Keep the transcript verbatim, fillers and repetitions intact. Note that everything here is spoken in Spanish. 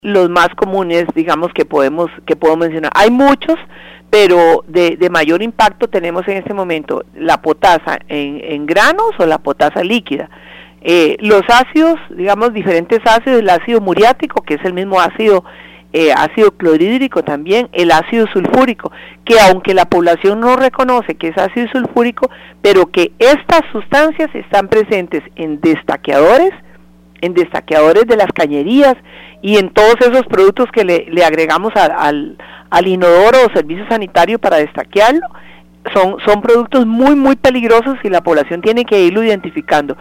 los más comunes, digamos, que podemos que puedo mencionar. Hay muchos, pero de, de mayor impacto tenemos en este momento la potasa en, en granos o la potasa líquida. Eh, los ácidos, digamos, diferentes ácidos, el ácido muriático, que es el mismo ácido, eh, ácido clorhídrico también, el ácido sulfúrico, que aunque la población no reconoce que es ácido sulfúrico, pero que estas sustancias están presentes en destaqueadores, en destaqueadores de las cañerías y en todos esos productos que le, le agregamos a, al, al inodoro o servicio sanitario para destaquearlo, son, son productos muy muy peligrosos y la población tiene que irlo identificando.